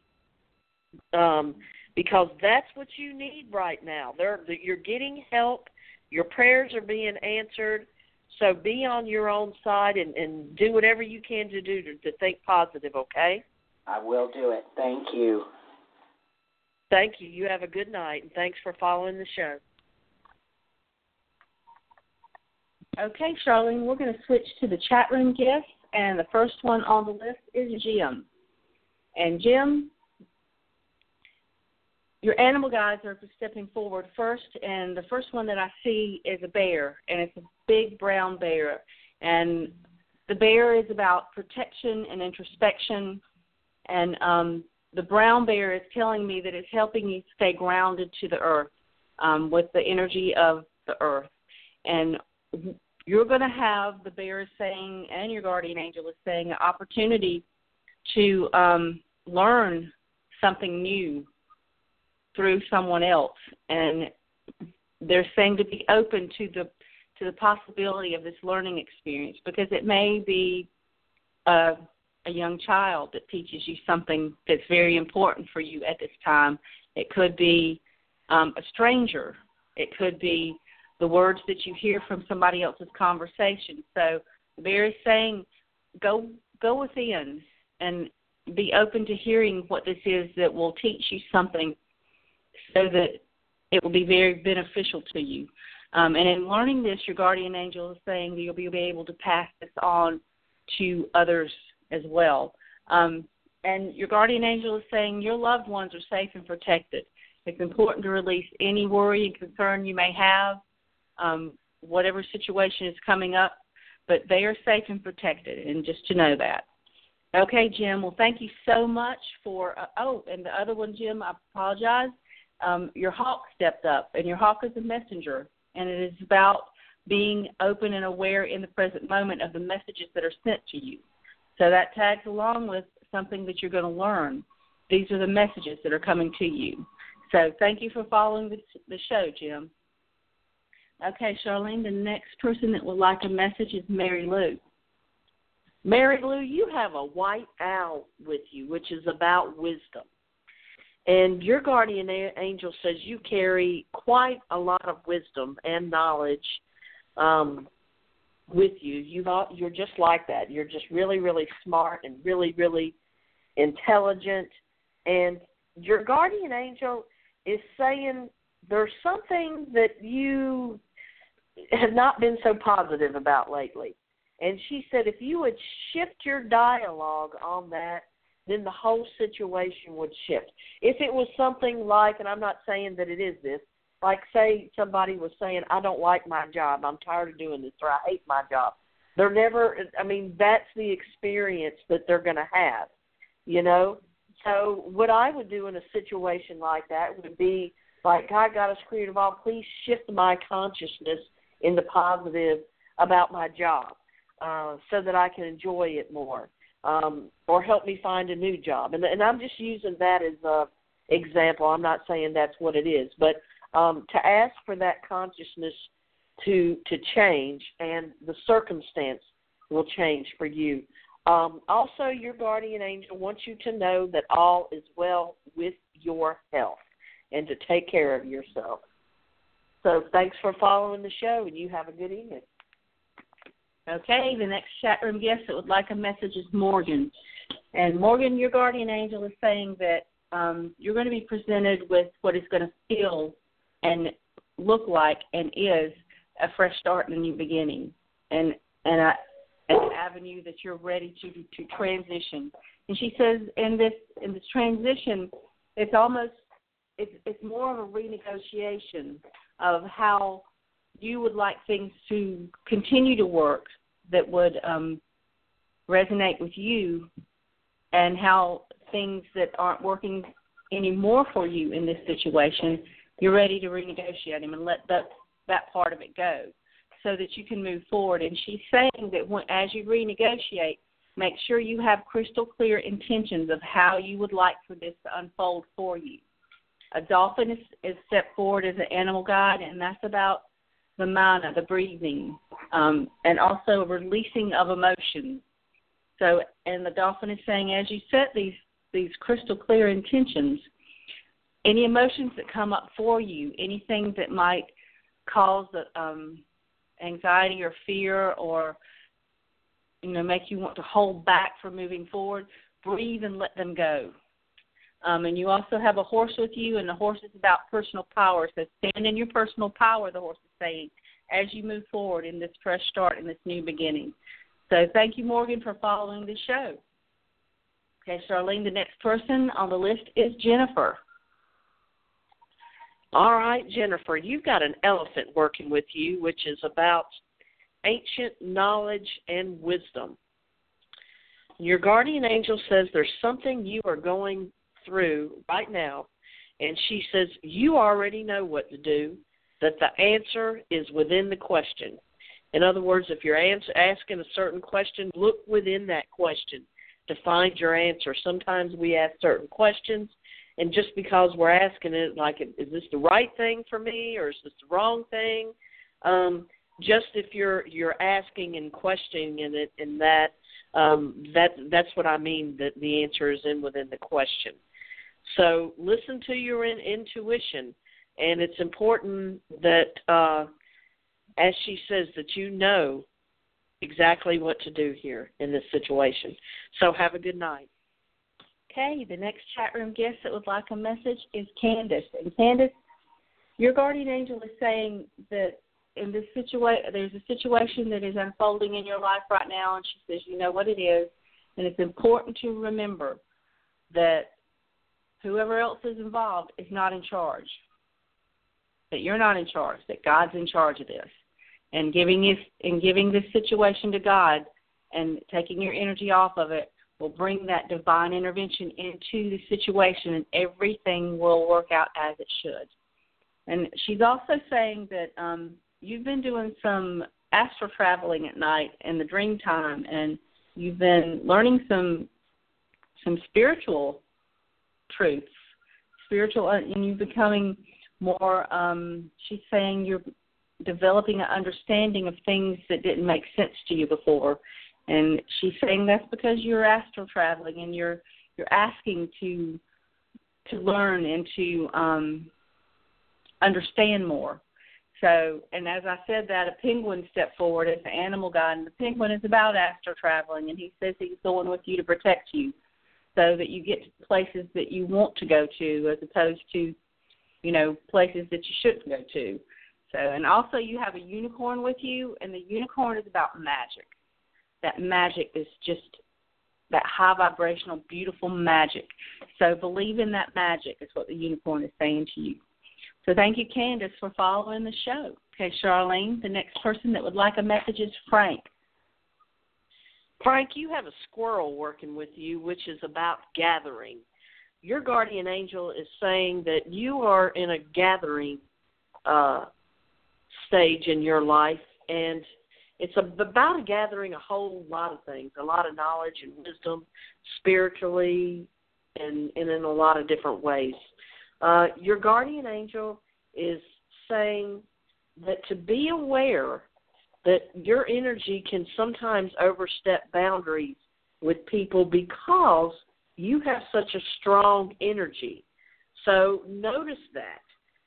[SPEAKER 2] that's what you need right now. You're getting help. Your prayers are being answered. So be on your own side and do whatever you can to do to think positive. Okay?
[SPEAKER 12] I will do it. Thank you.
[SPEAKER 2] Thank you. You have a good night, and thanks for following the show.
[SPEAKER 3] Okay, Charlene, we're going to switch to the chat room guests, and the first one on the list is Jim. And Jim, your animal guides are stepping forward first, and the first one that I see is a bear, and it's a big brown bear. And the bear is about protection and introspection, and the brown bear is telling me that it's helping you stay grounded to the earth with the energy of the earth. And you're going to have, the bear is saying, and your guardian angel is saying, an opportunity to learn something new through someone else. And they're saying to be open to the possibility of this learning experience, because it may be a young child that teaches you something that's very important for you at this time. It could be a stranger. It could be the words that you hear from somebody else's conversation. So the bear is saying, go within and be open to hearing what this is that will teach you something, so that it will be very beneficial to you. And in learning this, your guardian angel is saying that you'll be able to pass this on to others as well. And your guardian angel is saying your loved ones are safe and protected. It's important to release any worry and concern you may have, whatever situation is coming up, but they are safe and protected, and just to know that. Okay, Jim, well, thank you so much for, and the other one, Jim, I apologize. Your hawk stepped up, and your hawk is a messenger, and it is about being open and aware in the present moment of the messages that are sent to you. So that tags along with something that you're going to learn. These are the messages that are coming to you. So thank you for following the show, Jim. Okay, Charlene, the next person that would like a message is Mary Lou. Mary Lou, you have a white owl with you, which is about wisdom. And your guardian angel says you carry quite a lot of wisdom and knowledge with you. You're just like that. You're just really, really smart and really, really intelligent. And your guardian angel is saying there's something that you have not been so positive about lately. And she said if you would shift your dialogue on that, then the whole situation would shift. If it was something like, and I'm not saying that it is this, like say somebody was saying, I don't like my job, I'm tired of doing this, or I hate my job. They're never, that's the experience that they're going to have, you know. So what I would do in a situation like that would be like, God, Goddess, Creator of all, please shift my consciousness in the positive about my job so that I can enjoy it more, or help me find a new job. And I'm just using that as an example. I'm not saying that's what it is, but to ask for that consciousness to change, and the circumstance will change for you. Also, your guardian angel wants you to know that all is well with your health and to take care of yourself. So thanks for following the show, and you have a good evening. Okay, the next chat room guest that would like a message is Morgan. And Morgan, your guardian angel is saying that you're going to be presented with what is going to feel and look like and is a fresh start and a new beginning, and an avenue that you're ready to transition. And she says in this transition, it's more of a renegotiation of how you would like things to continue to work that would resonate with you, and how things that aren't working anymore for you in this situation, you're ready to renegotiate them and let that part of it go so that you can move forward. And she's saying that as you renegotiate, make sure you have crystal clear intentions of how you would like for this to unfold for you. A dolphin is stepped forward as an animal guide, and that's about the mana, the breathing, and also releasing of emotions. So, and the dolphin is saying, as you set these crystal clear intentions, any emotions that come up for you, anything that might cause anxiety or fear, or make you want to hold back from moving forward, breathe and let them go. And you also have a horse with you, and the horse is about personal power. So stand in your personal power, the horse is saying, as you move forward in this fresh start, in this new beginning. So thank you, Morgan, for following the show. Okay, Charlene, the next person on the list is Jennifer.
[SPEAKER 2] All right, Jennifer, you've got an elephant working with you, which is about ancient knowledge and wisdom. Your guardian angel says there's something you are going through right now, and she says you already know what to do, that the answer is within the question. In other words, if you're asking a certain question, look within that question to find your answer. Sometimes we ask certain questions, and just because we're asking it, like, is this the right thing for me or is this the wrong thing? Just if you're asking and questioning it, and that's what I mean, that the answer is within the question. So listen to your intuition, and it's important that, as she says, that you know exactly what to do here in this situation. So have a good night.
[SPEAKER 3] Okay, the next chat room guest that would like a message is Candace. And Candace, your guardian angel is saying that in this situation, there's a situation that is unfolding in your life right now, and she says you know what it is, and it's important to remember that whoever else is involved is not in charge, that you're not in charge, that God's in charge of this. And giving this situation to God and taking your energy off of it will bring that divine intervention into the situation, and everything will work out as it should. And she's also saying that you've been doing some astral traveling at night in the dream time, and you've been learning some spiritual truths, and you're becoming more, she's saying you're developing an understanding of things that didn't make sense to you before. And she's saying that's because you're astral traveling and you're asking to learn and to understand more. So, and as I said that, a penguin stepped forward as the animal guide, and the penguin is about astral traveling, and he says he's going with you to protect you so that you get to places that you want to go to as opposed to, places that you shouldn't go to. So, and also you have a unicorn with you, and the unicorn is about magic. That magic is just that high vibrational, beautiful magic. So believe in that magic is what the unicorn is saying to you. So thank you, Candace, for following the show. Okay, Charlene, the next person that would like a message is Frank.
[SPEAKER 2] Frank, you have a squirrel working with you, which is about gathering. Your guardian angel is saying that you are in a gathering stage in your life, and it's about gathering a whole lot of things, a lot of knowledge and wisdom spiritually and in a lot of different ways. Your guardian angel is saying that to be aware that your energy can sometimes overstep boundaries with people because you have such a strong energy. So notice that,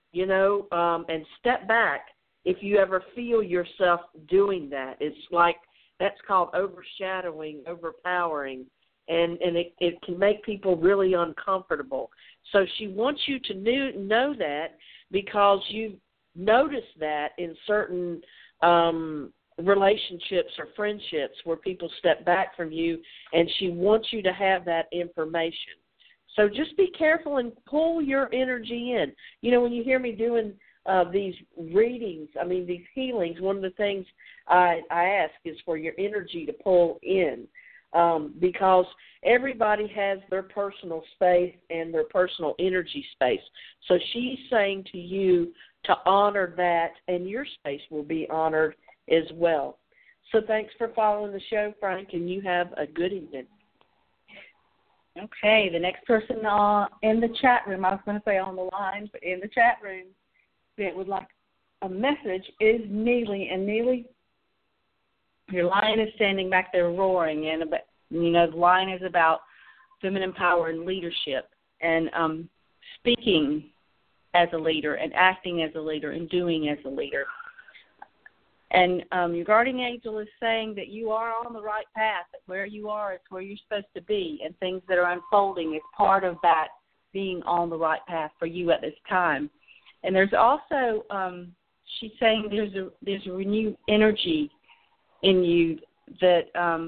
[SPEAKER 2] and step back if you ever feel yourself doing that. It's like that's called overshadowing, overpowering, and it can make people really uncomfortable. So she wants you to know that because you've noticed that in certain relationships or friendships where people step back from you, and she wants you to have that information. So just be careful and pull your energy in. When you hear me doing these readings, these healings, one of the things I ask is for your energy to pull in, because everybody has their personal space and their personal energy space. So she's saying to you to honor that, and your space will be honored as well. So thanks for following the show, Frank, and you have a good evening.
[SPEAKER 3] Okay, the next person in the chat room, I was going to say on the line, but in the chat room that would like a message is Neely. And Neely, your lion is standing back there roaring, and the lion is about feminine power and leadership, and speaking as a leader and acting as a leader and doing as a leader. And your guardian angel is saying that you are on the right path, that where you are is where you're supposed to be, and things that are unfolding is part of that being on the right path for you at this time. And there's also, she's saying there's a renewed energy in you that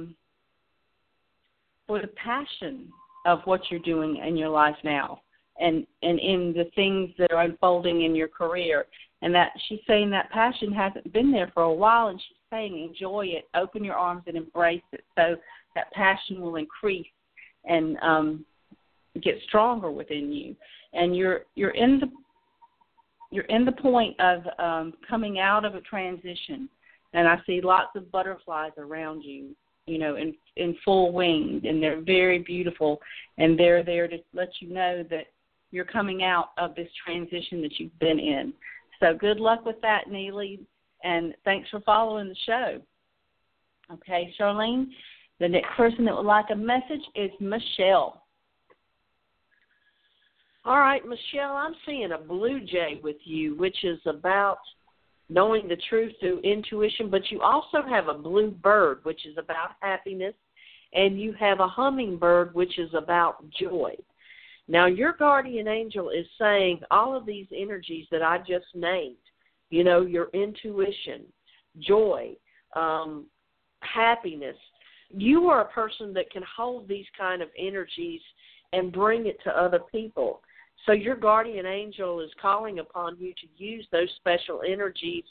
[SPEAKER 3] for the passion of what you're doing in your life now, and in the things that are unfolding in your career. And that she's saying that passion hasn't been there for a while, and she's saying enjoy it, open your arms and embrace it, so that passion will increase and get stronger within you. And you're in the point of coming out of a transition, and I see lots of butterflies around you, you know, in full wings, and they're very beautiful, and they're there to let you know that you're coming out of this transition that you've been in. So good luck with that, Neely, and thanks for following the show. Okay, Charlene, the next person that would like a message is Michelle.
[SPEAKER 2] All right, Michelle, I'm seeing a blue jay with you, which is about knowing the truth through intuition, but you also have a blue bird, which is about happiness, and you have a hummingbird, which is about joy. Now, your guardian angel is saying all of these energies that I just named, you know, your intuition, joy, happiness. You are a person that can hold these kind of energies and bring it to other people. So your guardian angel is calling upon you to use those special energies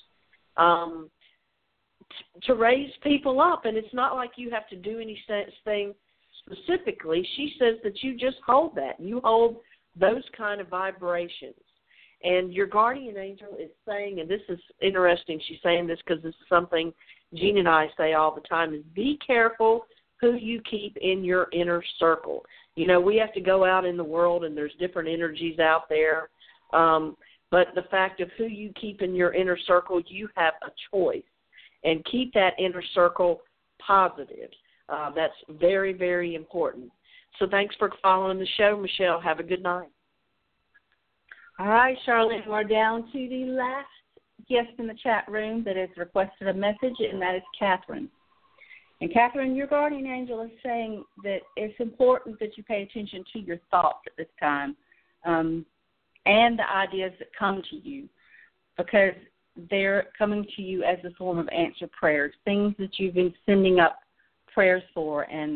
[SPEAKER 2] to raise people up. And it's not like you have to do anything specifically. She says that you just hold that. You hold those kind of vibrations. And your guardian angel is saying, and this is interesting, she's saying this because this is something Jean and I say all the time, is be careful who you keep in your inner circle. You know, we have to go out in the world, and there's different energies out there. But the fact of who you keep in your inner circle, you have a choice. And keep that inner circle positive. That's very, very important. So thanks for following the show, Michelle. Have a good night.
[SPEAKER 3] All right, Charlene, we're down to the last guest in the chat room that has requested a message, and that is Catherine. And, Catherine, your guardian angel is saying that it's important that you pay attention to your thoughts at this time and the ideas that come to you, because they're coming to you as a form of answered prayers, things that you've been sending up prayers for and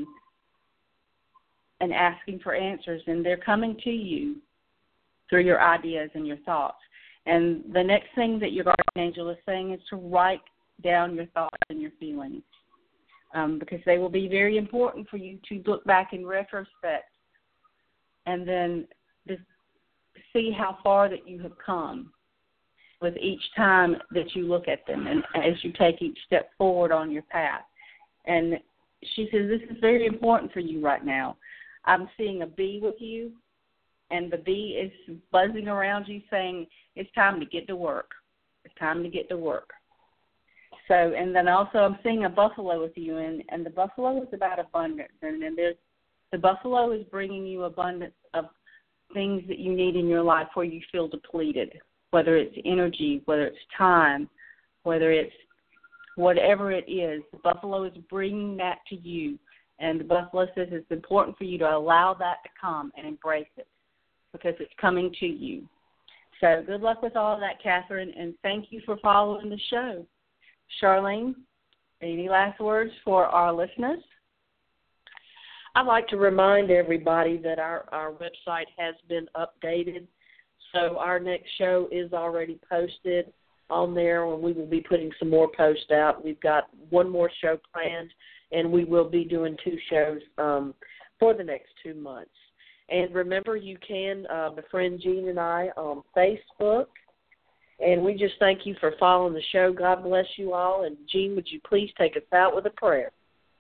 [SPEAKER 3] asking for answers, and they're coming to you through your ideas and your thoughts. And the next thing that your guardian angel is saying is to write down your thoughts and your feelings. Because they will be very important for you to look back in retrospect and then just see how far that you have come with each time that you look at them and as you take each step forward on your path. And she says this is very important for you right now. I'm seeing a bee with you, and the bee is buzzing around you saying it's time to get to work. It's time to get to work. So, and then also I'm seeing a buffalo with you, and the buffalo is about abundance. And then the buffalo is bringing you abundance of things that you need in your life where you feel depleted, whether it's energy, whether it's time, whether it's whatever it is. The buffalo is bringing that to you, and the buffalo says it's important for you to allow that to come and embrace it because it's coming to you. So good luck with all of that, Catherine, and thank you for following the show. Charlene, any last words for our listeners?
[SPEAKER 2] I'd like to remind everybody that our website has been updated. So our next show is already posted on there, and we will be putting some more posts out. We've got one more show planned, and we will be doing 2 shows for the next 2 months. And remember, you can befriend Jean and I on Facebook. And we just thank you for following the show. God bless you all. And, Jean, would you please take us out with a prayer?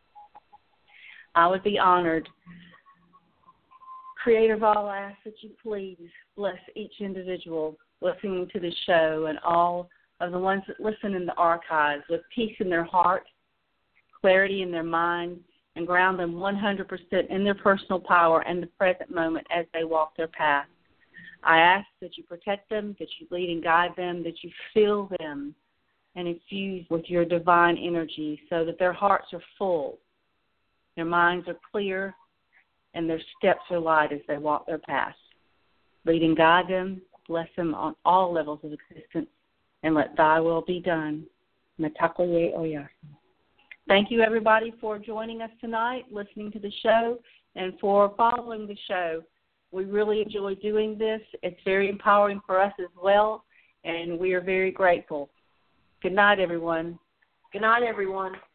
[SPEAKER 3] I would be honored. Creator of all, I ask that you please bless each individual listening to this show and all of the ones that listen in the archives with peace in their heart, clarity in their mind, and ground them 100% in their personal power and the present moment as they walk their path. I ask that you protect them, that you lead and guide them, that you fill them and infuse with your divine energy so that their hearts are full, their minds are clear, and their steps are light as they walk their path. Lead and guide them, bless them on all levels of existence, and let thy will be done. Metakoye Oyasin. Thank you, everybody, for joining us tonight, listening to the show, and for following the show. We really enjoy doing this. It's very empowering for us as well, and we are very grateful. Good night, everyone.
[SPEAKER 2] Good night, everyone.